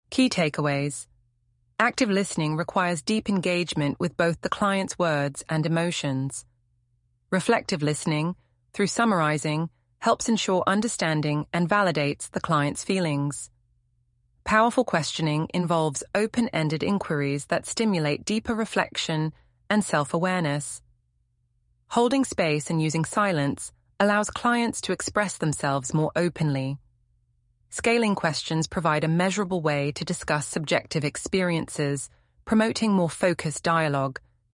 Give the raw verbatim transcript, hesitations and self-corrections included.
Key takeaways. Active listening requires deep engagement with both the client's words and emotions. Reflective listening, through summarizing, helps ensure understanding and validates the client's feelings. Powerful questioning involves open-ended inquiries that stimulate deeper reflection and self-awareness. Holding space and using silence allows clients to express themselves more openly. Scaling questions provide a measurable way to discuss subjective experiences, promoting more focused dialogue